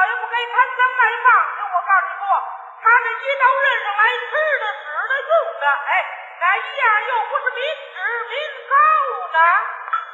倒也不该贪赃卖放。听我告诉你不，他这一到任上来，吃的、使的、用的，哎，哪一样又不是民脂民膏呢？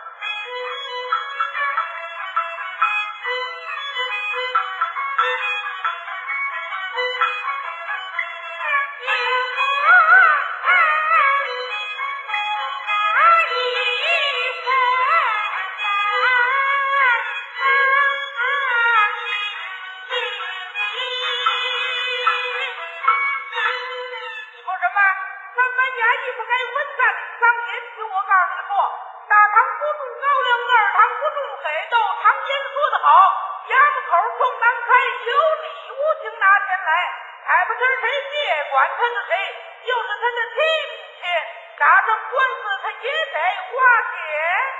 管他是谁，就是他的亲戚，打上官司他也得花钱。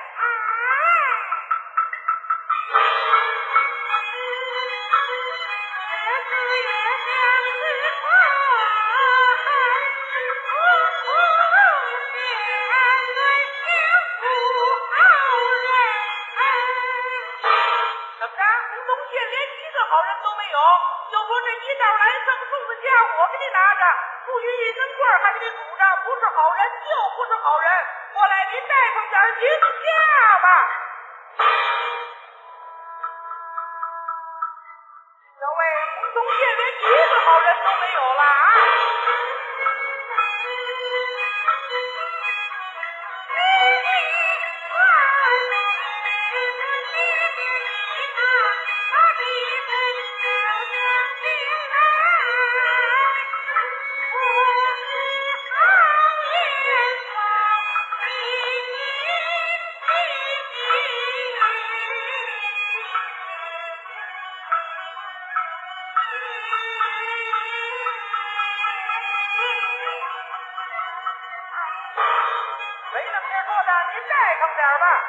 怎么着？吴宗宪连一个好人都没有，就说这一道来赠送的家我给你拿着，不许一根棍儿还给你拄着，不是好人就不是好人。过来，你带上点请假吧。各位，吴宗宪连一个好人都没有了啊！没那么些说的，您带上点吧。